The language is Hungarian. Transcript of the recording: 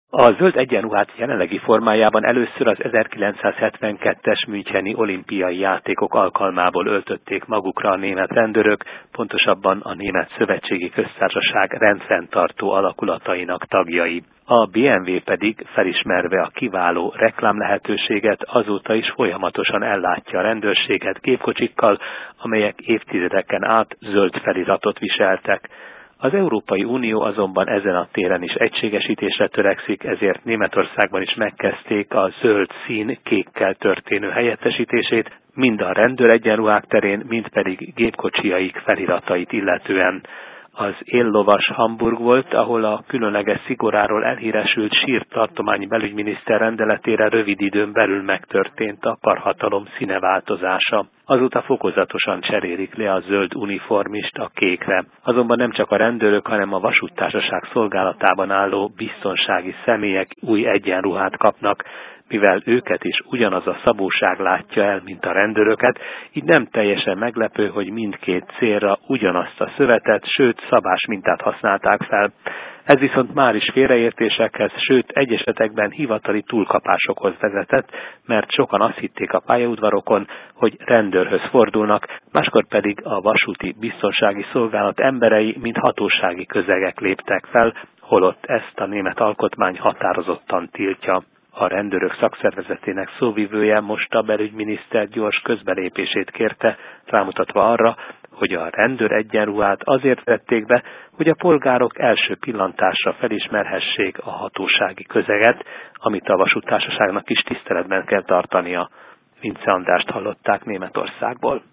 A zöld egyenruhát jelenlegi formájában először az 1972-es müncheni olimpiai játékok alkalmából öltötték magukra a német rendőrök, pontosabban a Német Szövetségi Köztársaság rendfenntartó alakulatainak tagjai. A BMW pedig, felismerve a kiváló reklámlehetőséget, azóta is folyamatosan ellátja a rendőrséget gépkocsikkal, amelyek évtizedeken át zöld feliratot viseltek. Az Európai Unió azonban ezen a téren is egységesítésre törekszik, ezért Németországban is megkezdték a zöld szín kékkel történő helyettesítését, mind a rendőregyenruhák terén, mind pedig gépkocsijaik feliratait illetően. Az éllovas Hamburg volt, ahol a különleges szigoráról elhíresült Sír tartományi belügyminiszter rendeletére rövid időn belül megtörtént a karhatalom színeváltozása. Azóta fokozatosan cserélik le a zöld uniformist a kékre. Azonban nem csak a rendőrök, hanem a vasúttársaság szolgálatában álló biztonsági személyek új egyenruhát kapnak. Mivel őket is ugyanaz a szabóság látja el, mint a rendőröket, így nem teljesen meglepő, hogy mindkét célra ugyanazt a szövetet, sőt szabás mintát használták fel. Ez viszont már is félreértésekhez, sőt egy esetekben hivatali túlkapásokhoz vezetett, mert sokan azt hitték a pályaudvarokon, hogy rendőrhöz fordulnak, máskor pedig a vasúti biztonsági szolgálat emberei, mint hatósági közegek léptek fel, holott ezt a német alkotmány határozottan tiltja. A rendőrök szakszervezetének szóvivője most a belügyminiszter gyors közbelépését kérte, rámutatva arra, hogy a rendőr egyenruhát azért vették be, hogy a polgárok első pillantásra felismerhessék a hatósági közeget, amit a vasúttársaságnak is tiszteletben kell tartania. Vince Andrást hallották Németországból.